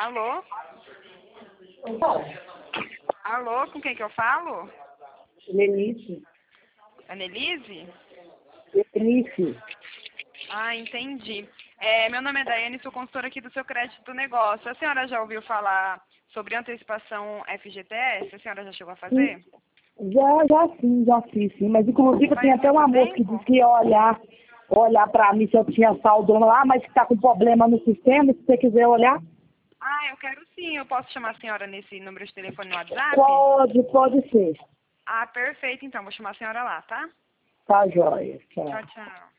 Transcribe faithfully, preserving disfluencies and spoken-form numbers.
Alô? Alô, com quem que eu falo? Lenice. Anelise? Lenice. Ah, entendi. É, meu nome é Daiane, sou consultora aqui do seu crédito do negócio. A senhora já ouviu falar sobre antecipação F G T S? A senhora já chegou a fazer? Já, já sim, já fiz sim. Mas inclusive tem até uma moça que disse que ia olhar, olhar pra mim se eu tinha saldo lá, mas que tá com problema no sistema, se você quiser olhar. Ah, eu quero sim. Eu posso chamar a senhora nesse número de telefone no WhatsApp? Pode, pode ser. Ah, perfeito. Então, vou chamar a senhora lá, tá? Tá joia. Tchau. Tchau, tchau.